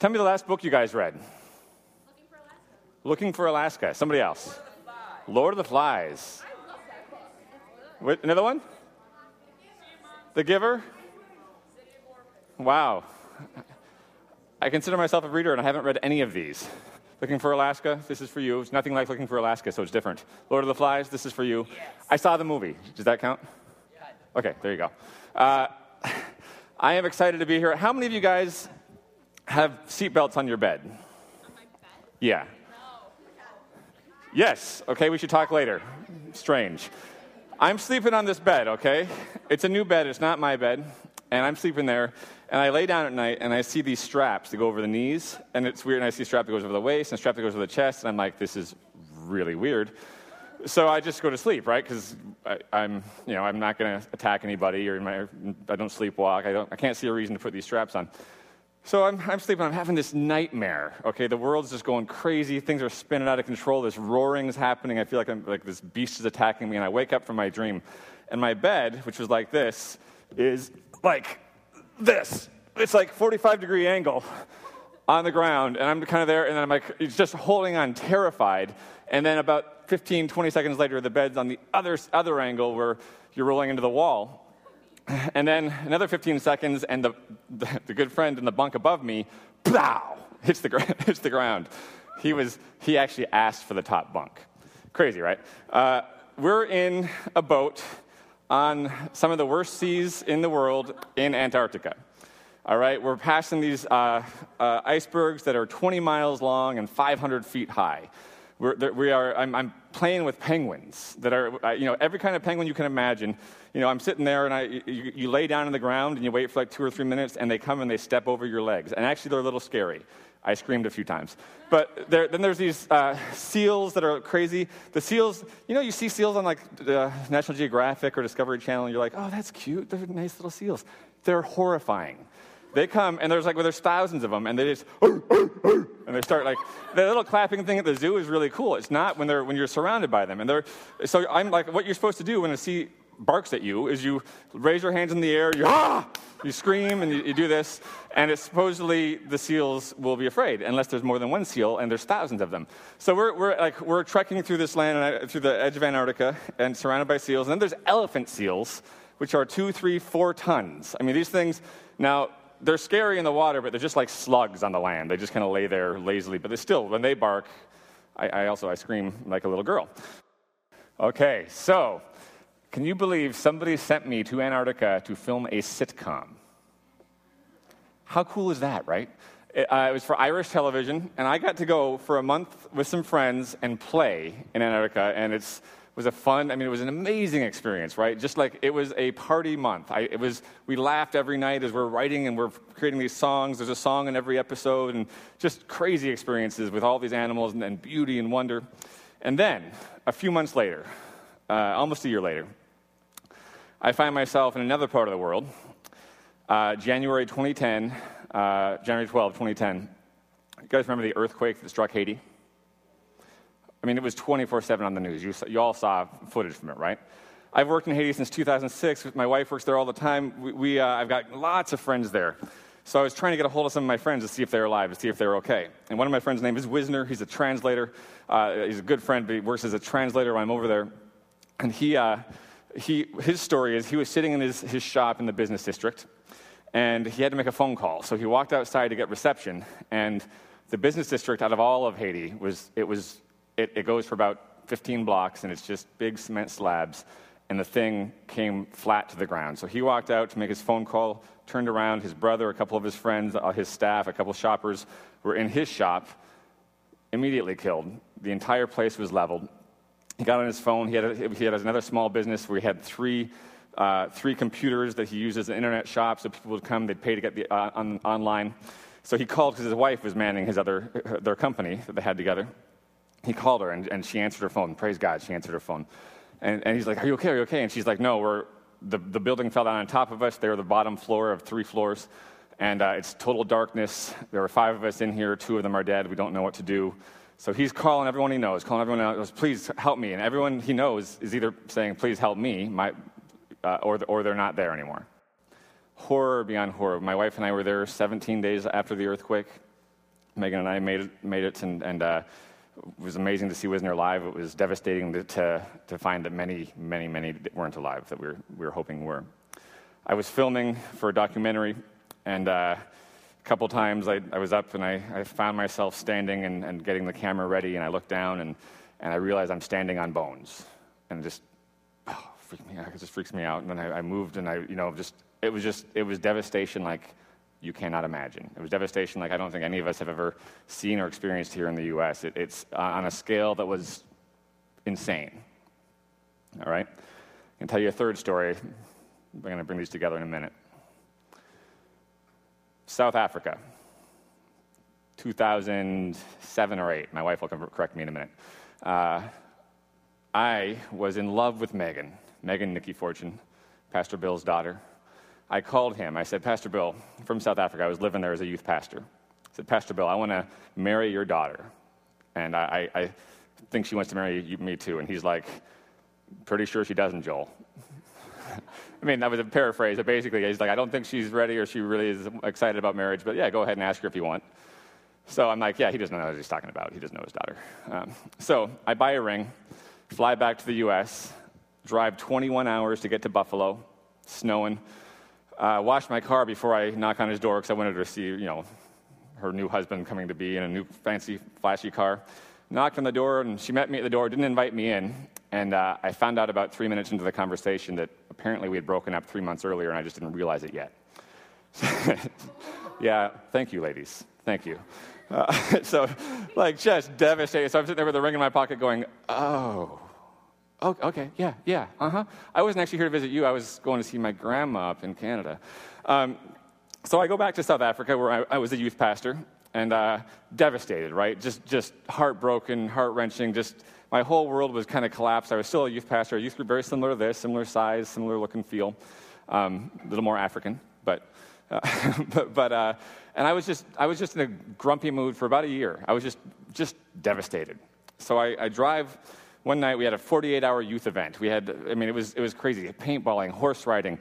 Tell me the last book you guys read. Looking for Alaska. Somebody else. Lord of the Flies. Wait, another one? The Giver? Wow. I consider myself a reader, and I haven't read any of these. Looking for Alaska, this is for you. It's nothing like Looking for Alaska, so it's different. Lord of the Flies, this is for you. Yes. I saw the movie. Does that count? Yeah. Okay, there you go. I am excited to be here. How many of you guys have seatbelts on your bed? On my bed? Yeah. No. Yes. Okay, we should talk later. Strange. I'm sleeping on this bed, okay? It's a new bed. It's not my bed. And I'm sleeping there. And I lay down at night, and I see these straps that go over the knees. And it's weird. And I see a strap that goes over the waist and a strap that goes over the chest. And I'm like, this is really weird. So I just go to sleep, right? Because I'm not going to attack anybody, or I don't sleepwalk. I can't see a reason to put these straps on. So I'm sleeping. I'm having this nightmare. Okay, the world's just going crazy. Things are spinning out of control. This roaring is happening. I feel like this beast is attacking me. And I wake up from my dream, and my bed, which was like this, is like this. It's like 45-degree angle on the ground, and I'm kind of there, and then I'm like, it's just holding on, terrified. And then about 15, 20 seconds later, the bed's on the other angle where you're rolling into the wall. And then another 15 seconds, and the good friend in the bunk above me, pow, hits the ground. He actually asked for the top bunk. Crazy, right? We're in a boat on some of the worst seas in the world in Antarctica. All right, we're passing these icebergs that are 20 miles long and 500 feet high. I'm playing with penguins that are, every kind of penguin you can imagine. I'm sitting there, and you lay down on the ground, and you wait for like 2 or 3 minutes, and they come and they step over your legs. And actually, they're a little scary. I screamed a few times. But then there's these seals that are crazy. The seals, you see seals on like National Geographic or Discovery Channel, and you're like, oh, that's cute. They're nice little seals. They're horrifying. They come, and there's thousands of them, and they just, and they start like, the little clapping thing at the zoo is really cool. It's not when you're surrounded by them. So I'm like, what you're supposed to do when a sea barks at you is you raise your hands in the air, you scream, and you do this, and it's supposedly the seals will be afraid, unless there's more than one seal, and there's thousands of them. So we're trekking through this land, through the edge of Antarctica, and surrounded by seals. And then there's elephant seals, which are 2, 3, 4 tons. I mean, these things, now, they're scary in the water, but they're just like slugs on the land. They just kind of lay there lazily. But they still, when they bark, I scream like a little girl. Okay, so can you believe somebody sent me to Antarctica to film a sitcom? How cool is that, right? It was for Irish television, and I got to go for a month with some friends and play in Antarctica, and it was it was an amazing experience, right? Just like it was a party month. We laughed every night as we're writing and we're creating these songs. There's a song in every episode, and just crazy experiences with all these animals and beauty and wonder. And then, a few months later, almost a year later, I find myself in another part of the world, January 12, 2010. You guys remember the earthquake that struck Haiti? I mean, it was 24/7 on the news. You all saw footage from it, right? I've worked in Haiti since 2006. My wife works there all the time. I've got lots of friends there. So I was trying to get a hold of some of my friends to see if they're alive, to see if they're okay. And one of my friends' name is Wisner. He's a translator. He's a good friend, but he works as a translator when I'm over there. And his story is he was sitting in his shop in the business district, and he had to make a phone call. So he walked outside to get reception, and the business district out of all of Haiti it goes for about 15 blocks, and it's just big cement slabs, and the thing came flat to the ground. So he walked out to make his phone call, turned around. His brother, a couple of his friends, his staff, a couple of shoppers were in his shop, immediately killed. The entire place was leveled. He got on his phone. He had another small business where he had three computers that he used as an internet shop, so people would come, they'd pay to get online. So he called because his wife was manning their company that they had together. He called her, and she answered her phone. Praise God, she answered her phone. And he's like, are you okay, are you okay? And she's like, no, the building fell down on top of us. They were the bottom floor of 3 floors, and it's total darkness. There were 5 of us in here. 2 of them are dead. We don't know what to do. So he's calling everyone he knows, please help me. And everyone he knows is either saying, please help me, or they're not there anymore. Horror beyond horror. My wife and I were there 17 days after the earthquake. Megan and I made it, and it was amazing to see Wisner live. It was devastating to find that many weren't alive that we were hoping were. I was filming for a documentary, and a couple times I was up and I found myself standing and getting the camera ready, and I looked down and I realized I'm standing on bones, and it just freaks me out. And then I moved, and it was devastation like you cannot imagine. It was devastation like I don't think any of us have ever seen or experienced here in the U.S. It's on a scale that was insane. All right? I can tell you a third story. I'm going to bring these together in a minute. South Africa, 2007 or 8. My wife will correct me in a minute. I was in love with Megan Nikki Fortune, Pastor Bill's daughter. I called him. I said, Pastor Bill, from South Africa. I was living there as a youth pastor. I said, Pastor Bill, I want to marry your daughter. And I think she wants to marry me too. And he's like, pretty sure she doesn't, Joel. I mean, that was a paraphrase. But basically, he's like, I don't think she's ready or she really is excited about marriage. But yeah, go ahead and ask her if you want. So I'm like, yeah, he doesn't know what he's talking about. He doesn't know his daughter. So I buy a ring, fly back to the U.S., drive 21 hours to get to Buffalo, snowing. Wash my car before I knock on his door because I wanted her to see, her new husband coming to be in a new fancy, flashy car. Knocked on the door, and she met me at the door, didn't invite me in. And I found out about 3 minutes into the conversation that apparently we had broken up 3 months earlier, and I just didn't realize it yet. Yeah, thank you, ladies. Thank you. So, just devastated. So I'm sitting there with a ring in my pocket going, oh, okay, yeah, I wasn't actually here to visit you. I was going to see my grandma up in Canada. So I go back to South Africa, where I was a youth pastor, and devastated, right? Just heartbroken, heart-wrenching, just my whole world was kind of collapsed. I was still a youth pastor, a youth group very similar to this, similar size, similar look and feel, a little more African, but and I was just in a grumpy mood for about a year. I was just devastated. So I drive. One night we had a 48-hour youth event. It was crazy. Paintballing, horse riding,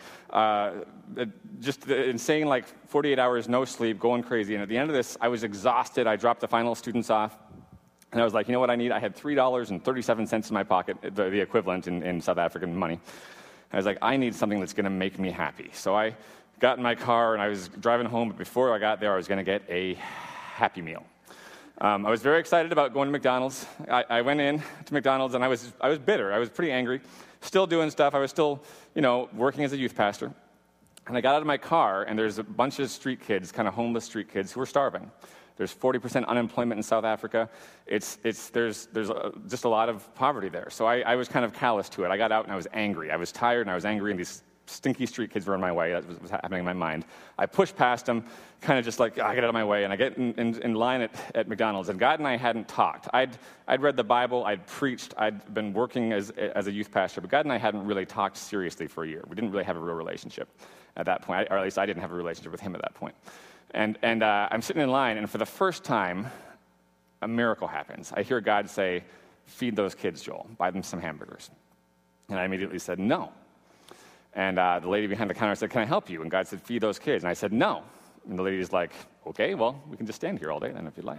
just the insane 48 hours, no sleep, going crazy. And at the end of this, I was exhausted. I dropped the final students off. And I was like, you know what I need? I had $3.37 in my pocket, the equivalent in South African money. I was like, I need something that's going to make me happy. So I got in my car and I was driving home. But before I got there, I was going to get a Happy Meal. I was very excited about going to McDonald's. I went in to McDonald's and I was bitter. I was pretty angry. Still doing stuff. I was still, working as a youth pastor. And I got out of my car and there's a bunch of street kids, kind of homeless street kids who were starving. There's 40% unemployment in South Africa. There's just a lot of poverty there. So I was kind of callous to it. I got out and I was angry. I was tired and I was angry, and these stinky street kids were in my way. That was happening in my mind. I pushed past them, kind of just I get out of my way, and I get in line at McDonald's. And God and I hadn't talked. I'd read the Bible, I'd preached, I'd been working as a youth pastor, but God and I hadn't really talked seriously for a year. We didn't really have a real relationship at that point, or at least I didn't have a relationship with him at that point. And I'm sitting in line, and for the first time, a miracle happens. I hear God say, "Feed those kids, Joel. Buy them some hamburgers." And I immediately said, "No." And the lady behind the counter said, "Can I help you?" And God said, "Feed those kids." And I said, "No." And the lady's like, "Okay, well, we can just stand here all day then if you'd like."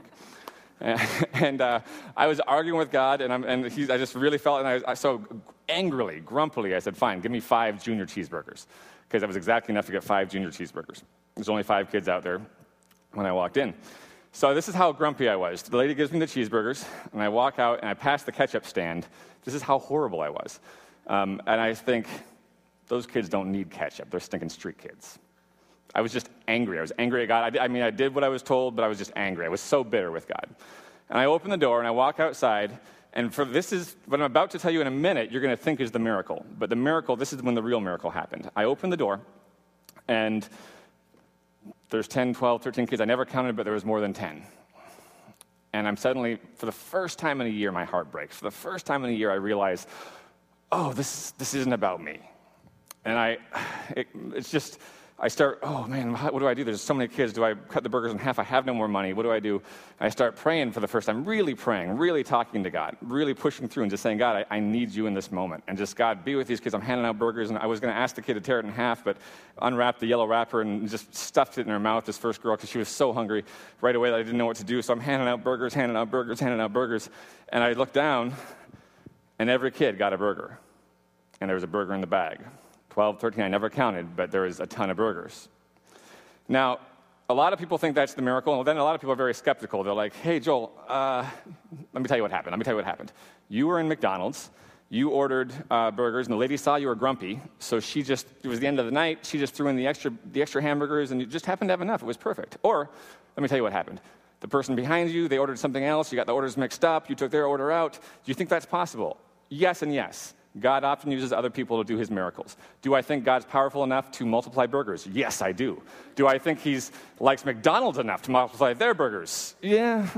And I was arguing with God, and I just really felt, and I so angrily, grumpily, I said, "Fine, give me 5 junior cheeseburgers," because that was exactly enough to get 5 junior cheeseburgers. There's only 5 kids out there when I walked in. So this is how grumpy I was. The lady gives me the cheeseburgers, and I walk out, and I pass the ketchup stand. This is how horrible I was. And I think, those kids don't need ketchup. They're stinking street kids. I was just angry. I was angry at God. I did what I was told, but I was just angry. I was so bitter with God. And I open the door, and I walk outside, and this is what I'm about to tell you in a minute, you're going to think is the miracle. But the miracle, this is when the real miracle happened. I open the door, and there's 10, 12, 13 kids. I never counted, but there was more than 10. And I'm suddenly, for the first time in a year, my heart breaks. For the first time in a year, I realize, oh, this isn't about me. And it's just, I start, oh man, what do I do? There's so many kids. Do I cut the burgers in half? I have no more money. What do I do? I start praying for the first time, really praying, really talking to God, really pushing through and just saying, God, I need you in this moment. And just, God, be with these kids. I'm handing out burgers, and I was going to ask the kid to tear it in half, but unwrapped the yellow wrapper and just stuffed it in her mouth, this first girl, because she was so hungry right away that I didn't know what to do. So I'm handing out burgers, handing out burgers, handing out burgers. And I looked down, and every kid got a burger. And there was a burger in the bag. 12, 13, I never counted, but there was a ton of burgers. Now, a lot of people think that's the miracle, and then a lot of people are very skeptical. They're like, hey, Joel, let me tell you what happened. You were in McDonald's, you ordered burgers, and the lady saw you were grumpy, so it was the end of the night, she just threw in the extra hamburgers, and you just happened to have enough. It was perfect. Or, let me tell you what happened. The person behind you, they ordered something else, you got the orders mixed up, you took their order out. Do you think that's possible? Yes and yes. God often uses other people to do his miracles. Do I think God's powerful enough to multiply burgers? Yes, I do. Do I think he likes McDonald's enough to multiply their burgers? Yeah.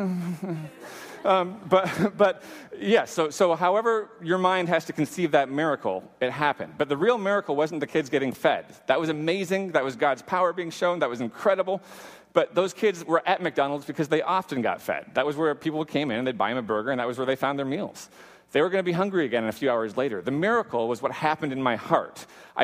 But yes, so however your mind has to conceive that miracle, it happened. But the real miracle wasn't the kids getting fed. That was amazing. That was God's power being shown. That was incredible. But those kids were at McDonald's because they often got fed. That was where people came in and they'd buy them a burger, and that was where they found their meals. They were going to be hungry again a few hours later. The miracle was what happened in my heart.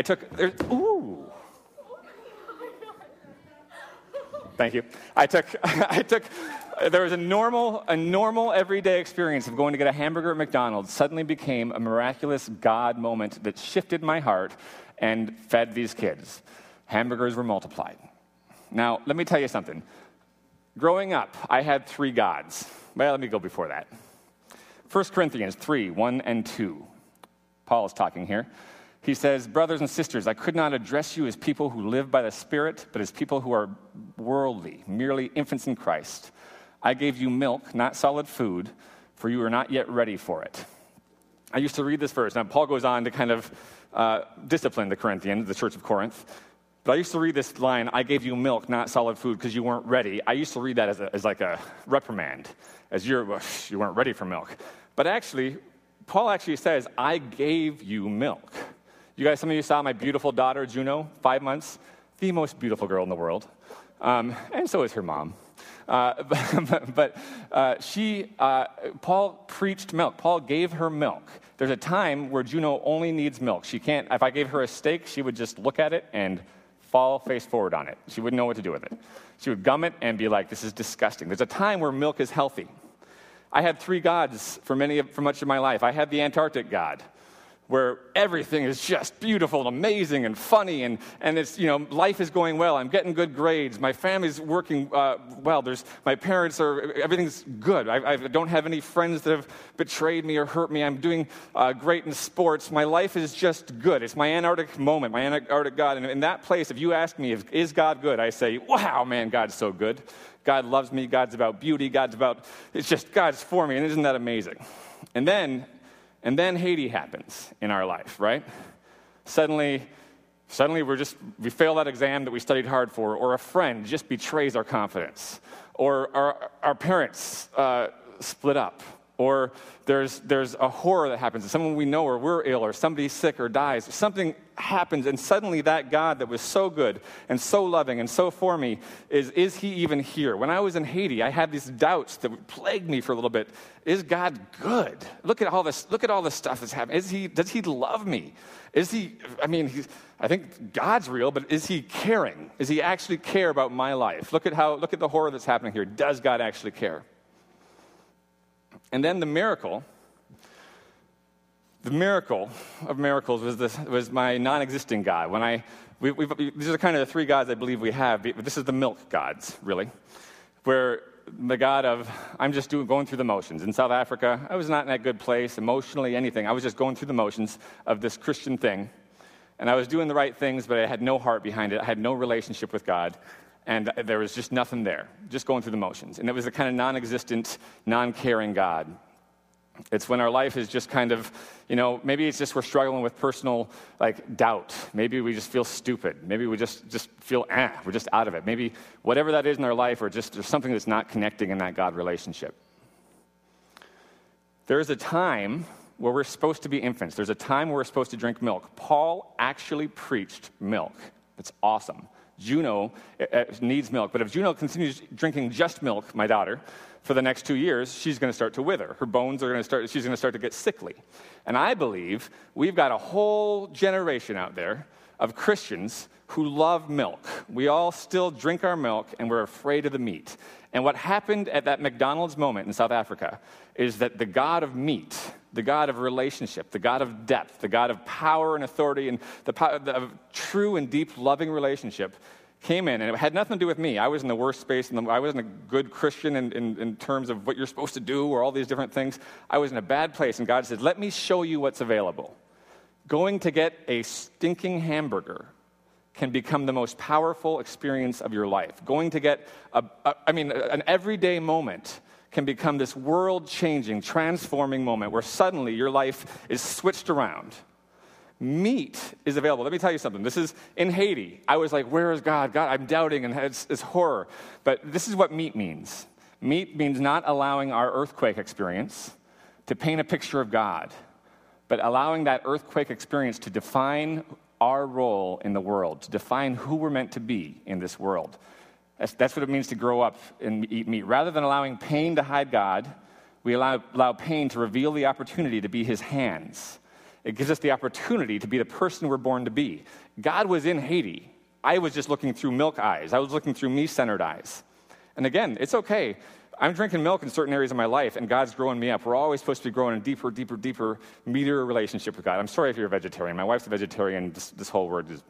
Thank you. There was a normal everyday experience of going to get a hamburger at McDonald's suddenly became a miraculous God moment that shifted my heart and fed these kids. Hamburgers were multiplied. Now, let me tell you something. Growing up, I had 3 gods. Well, let me go before that. 1 Corinthians 3, 1 and 2. Paul is talking here. He says, brothers and sisters, I could not address you as people who live by the Spirit, but as people who are worldly, merely infants in Christ. I gave you milk, not solid food, for you are not yet ready for it. I used to read this verse. Now, Paul goes on to kind of discipline the Corinthians, the church of Corinth. But I used to read this line, I gave you milk, not solid food, because you weren't ready. I used to read that as like a reprimand, as you weren't ready for milk. But actually, Paul actually says, I gave you milk. You guys, some of you saw my beautiful daughter, Juno, 5 months, the most beautiful girl in the world. And so is her mom. Paul preached milk. Paul gave her milk. There's a time where Juno only needs milk. She can't, if I gave her a steak, she would just look at it and fall face forward on it. She wouldn't know what to do with it. She would gum it and be like, this is disgusting. There's a time where milk is healthy. I had 3 gods for much of my life. I had the Antarctic god, where everything is just beautiful and amazing and funny, and it's, life is going well. I'm getting good grades. My family's working well. My parents everything's good. I don't have any friends that have betrayed me or hurt me. I'm doing great in sports. My life is just good. It's my Antarctic moment, my Antarctic God. And in that place, if you ask me, is God good? I say, wow, man, God's so good. God loves me. God's about beauty. God's for me. And isn't that amazing? And then Haiti happens in our life, right? Suddenly we fail that exam that we studied hard for, or a friend just betrays our confidence, or our parents split up, or there's a horror that happens, someone we know, or we're ill, or somebody's sick or dies. Something happens, and suddenly that God that was so good and so loving and so for me, is he even here? When I was in Haiti, I had these doubts that would plague me for a little bit. Is God good? Look at all the stuff that's happening. Does he love me? I think God's real, but is he caring? Does he actually care about my life? Look at the horror that's happening here. Does God actually care? And then the miracle of miracles was my non-existing God. These are kind of the 3 gods I believe we have. But this is the milk gods, really, where the God of I'm just going through the motions. In South Africa, I was not in a good place emotionally, anything. I was just going through the motions of this Christian thing, and I was doing the right things, but I had no heart behind it. I had no relationship with God. And there was just nothing there, just going through the motions. And it was a kind of non-existent, non-caring God. It's when our life is just kind of, maybe it's just we're struggling with personal, doubt. Maybe we just feel stupid. Maybe we just feel, we're just out of it. Maybe whatever that is in our life, or just there's something that's not connecting in that God relationship. There is a time where we're supposed to be infants. There's a time where we're supposed to drink milk. Paul actually preached milk. It's awesome. Juno needs milk. But if Juno continues drinking just milk, my daughter, for the next 2 years, she's going to start to wither. Her bones are going to start, she's going to start to get sickly. And I believe we've got a whole generation out there of Christians who love milk. We all still drink our milk, and we're afraid of the meat. And what happened at that McDonald's moment in South Africa is that the God of meat, the God of relationship, the God of depth, the God of power and authority, and the power of true and deep loving relationship came in, and it had nothing to do with me. I was in the worst space, I wasn't a good Christian in terms of what you're supposed to do or all these different things. I was in a bad place, and God said, let me show you what's available. Going to get a stinking hamburger can become the most powerful experience of your life. Going to get, an everyday moment can become this world-changing, transforming moment where suddenly your life is switched around. Meat is available. Let me tell you something. This is in Haiti. I was like, where is God? God, I'm doubting, and it's horror. But this is what meat means. Meat means not allowing our earthquake experience to paint a picture of God, but allowing that earthquake experience to define our role in the world, to define who we're meant to be in this world. That's what it means to grow up and eat meat. Rather than allowing pain to hide God, we allow pain to reveal the opportunity to be his hands. It gives us the opportunity to be the person we're born to be. God was in Haiti. I was just looking through milk eyes. I was looking through me-centered eyes. And again, it's okay. I'm drinking milk in certain areas of my life, and God's growing me up. We're always supposed to be growing a deeper, meatier relationship with God. I'm sorry if you're a vegetarian. My wife's a vegetarian. This whole word is,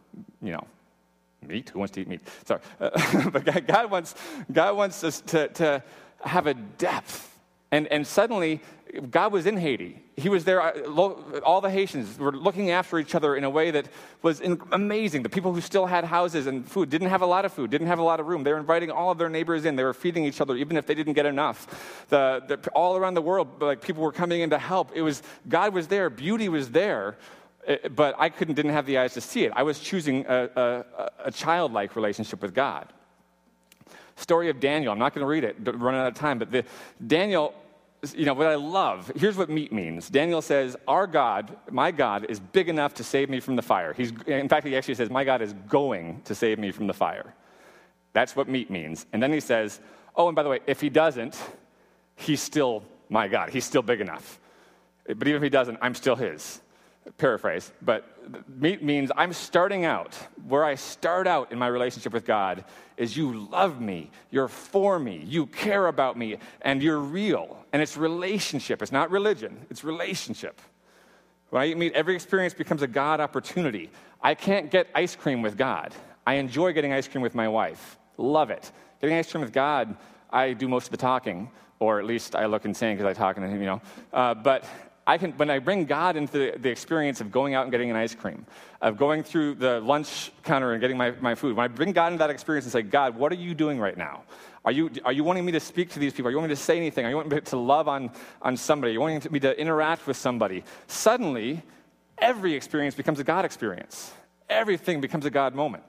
meat. Who wants to eat meat? Sorry. But God wants us to have a depth. And suddenly, God was in Haiti. He was there. All the Haitians were looking after each other in a way that was amazing. The people who still had houses and food didn't have a lot of food, didn't have a lot of room. They were inviting all of their neighbors in. They were feeding each other, even if they didn't get enough. All around the world, people were coming in to help. God was there. Beauty was there. But I didn't have the eyes to see it. I was choosing a childlike relationship with God. Story of Daniel. I'm not going to read it. Running out of time. But Daniel. What I love, here's what meat means. Daniel says, our God, my God, is big enough to save me from the fire. In fact, he actually says, my God is going to save me from the fire. That's what meat means. And then he says, oh, and by the way, if he doesn't, he's still my God. He's still big enough. But even if he doesn't, I'm still his. Paraphrase. But meat means I'm starting out. Where I start out in my relationship with God is you love me, you're for me, you care about me, and you're real. And it's relationship. It's not religion. It's relationship. When I eat meat, every experience becomes a God opportunity. I can't get ice cream with God. I enjoy getting ice cream with my wife. Love it. Getting ice cream with God, I do most of the talking, or at least I look insane because I talk and him, But when I bring God into the experience of going out and getting an ice cream, of going through the lunch counter and getting my food, when I bring God into that experience and say, God, what are you doing right now? Are you wanting me to speak to these people? Are you wanting me to say anything? Are you wanting me to love on somebody? Are you wanting me to interact with somebody? Suddenly, every experience becomes a God experience. Everything becomes a God moment.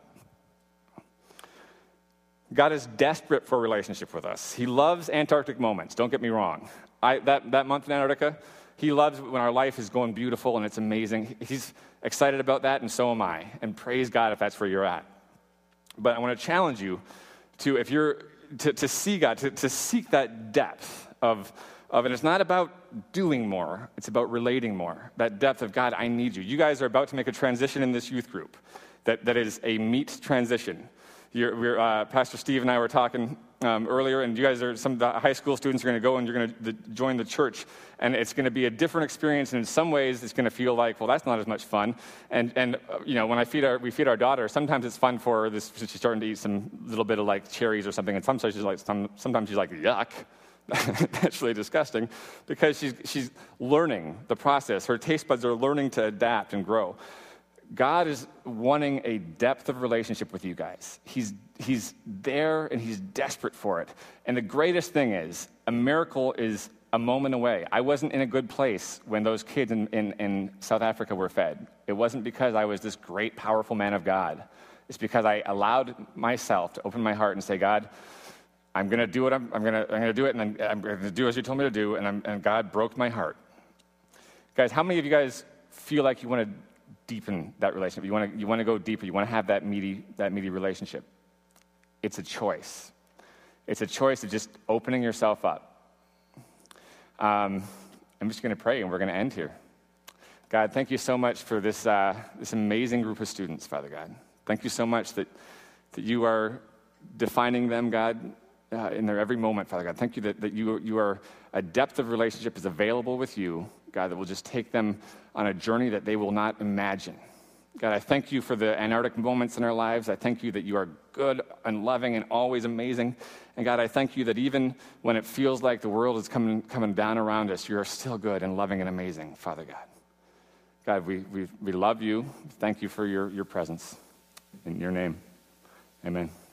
God is desperate for a relationship with us. He loves Antarctic moments. Don't get me wrong. That month in Antarctica, he loves when our life is going beautiful and it's amazing. He's excited about that, and so am I. And praise God if that's where you're at. But I want to challenge you to see God, to seek that depth of, and it's not about doing more, it's about relating more. That depth of, God, I need you. You guys are about to make a transition in this youth group that is a meat transition. Pastor Steve and I were talking earlier, and you guys some of the high school students are going to go and you're going to join the church, and it's going to be a different experience, and in some ways it's going to feel like, well, that's not as much fun. And when we feed our daughter, sometimes it's fun for her. She's starting to eat some little bit of like cherries or something, and sometimes she's like, yuck. That's really disgusting, because she's learning the process. Her taste buds are learning to adapt and grow. God is wanting a depth of relationship with you guys. He's there, and he's desperate for it. And the greatest thing is, a miracle is a moment away. I wasn't in a good place when those kids in South Africa were fed. It wasn't because I was this great, powerful man of God. It's because I allowed myself to open my heart and say, God, I'm going to do it. I'm going to do it, and I'm going to do as you told me to do. And God broke my heart. Guys, how many of you guys feel like you want to deepen that relationship. You want to go deeper. You want to have that meaty relationship. It's a choice. It's a choice of just opening yourself up. I'm just going to pray, and we're going to end here. God, thank you so much for this amazing group of students, Father God. Thank you so much that you are defining them, God, in their every moment, Father God. Thank you that you are a depth of relationship is available with you, God, that will just take them on a journey that they will not imagine. God, I thank you for the Antarctic moments in our lives. I thank you that you are good and loving and always amazing. And God, I thank you that even when it feels like the world is coming down around us, you are still good and loving and amazing, Father God. God, we love you. Thank you for your presence. In your name, amen.